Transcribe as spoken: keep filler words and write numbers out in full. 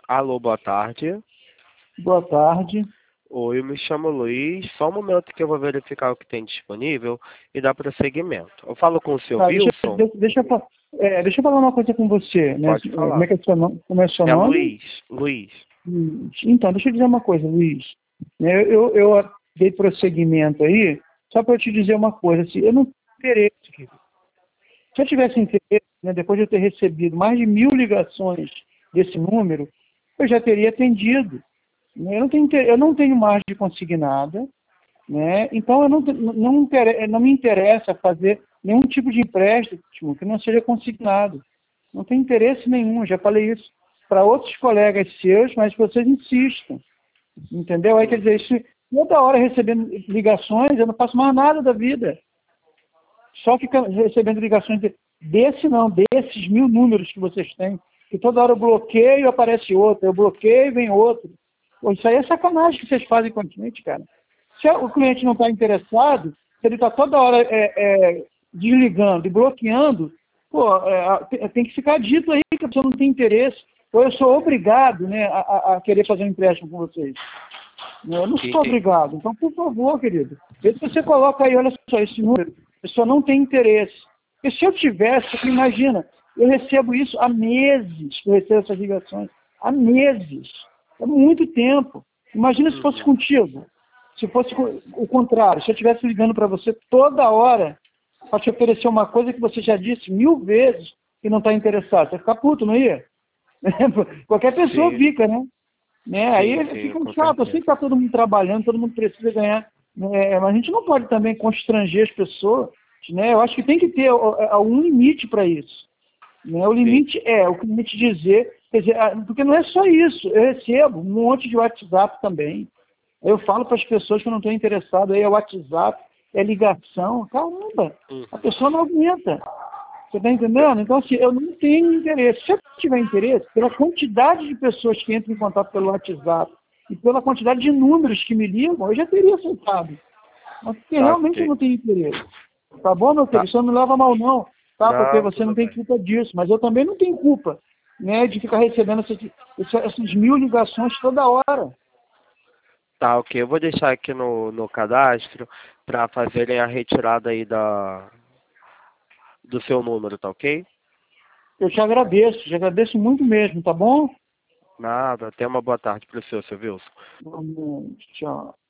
Alô, boa tarde. Boa tarde. Oi, eu me chamo Luiz. Só um momento que eu vou verificar o que tem disponível e dar prosseguimento. Eu falo com o seu Tá, deixa, Wilson? deixa, deixa, eu fa- é, deixa eu falar uma coisa com você, né? Pode É, Como falar. é que é seu nome? Como é seu É nome? Luiz. Luiz. Luiz. Então, deixa eu dizer uma coisa, Luiz. Né, Eu, eu, eu dei prosseguimento aí, só para eu te dizer uma coisa, assim, eu não tenho interesse, querido. Se eu tivesse interesse, né, depois de eu ter recebido mais de mil ligações desse número, eu já teria atendido. Né? Eu não tenho, inter- eu não tenho margem consignada, né? Então, eu não, não, inter- não me interessa fazer nenhum tipo de empréstimo que não seja consignado. Não tem interesse nenhum, já falei isso para outros colegas seus, mas vocês insistem, entendeu? Aí, quer dizer, isso, toda hora recebendo ligações, eu não faço mais nada da vida. Só fica recebendo ligações de, desse não, desses mil números que vocês têm, que toda hora eu bloqueio e aparece outro, eu bloqueio e vem outro. Pô, isso aí é sacanagem que vocês fazem com a gente, cara. Se o cliente não está interessado, se ele está toda hora é, é, desligando e bloqueando, pô, é, tem que ficar dito aí que a pessoa não tem interesse. Ou eu sou obrigado, né, a, a querer fazer um empréstimo com vocês. Eu não sou Entendi. obrigado. Então, por favor, querido, vê se você coloca aí, olha só, esse número. A pessoa não tem interesse. Porque se eu tivesse, você imagina, eu recebo isso há meses, eu recebo essas ligações. Há meses. É muito tempo. Imagina se fosse Uhum. contigo. Se fosse o contrário, se eu estivesse ligando para você toda hora para te oferecer uma coisa que você já disse mil vezes que não está interessado. Você ia ficar puto, não ia? Qualquer pessoa Sim, fica, né? Né? sim, Aí sim, fica um com chato, eu sei que certeza. está todo mundo trabalhando, todo mundo precisa ganhar, né? Mas a gente não pode também constranger as pessoas, né? Eu acho que tem que ter algum limite para isso. Né? O Sim. limite é o cliente dizer, quer dizer, porque não é só isso, eu recebo um monte de WhatsApp também. Eu falo para as pessoas que eu não estou interessado, aí é WhatsApp, é ligação, caramba, Uhum. a pessoa não aguenta. Você está entendendo? Então, assim, eu não tenho interesse. Se eu tiver interesse, pela quantidade de pessoas que entram em contato pelo WhatsApp e pela quantidade de números que me ligam, eu já teria aceitado. Mas porque Tá realmente eu ok. não tenho interesse. Tá bom, meu querido? Tá. Isso não me leva a mal, não. Tá? Porque Não, você não tudo tem bem. culpa disso. Mas eu também não tenho culpa, né, de ficar recebendo essas, essas mil ligações toda hora. Tá ok. Eu vou deixar aqui no, no cadastro para fazerem a retirada aí da, do seu número, tá ok? Eu te agradeço, te agradeço muito mesmo, tá bom? Nada. Até uma boa tarde para o senhor, seu Wilson. Vamos, tchau.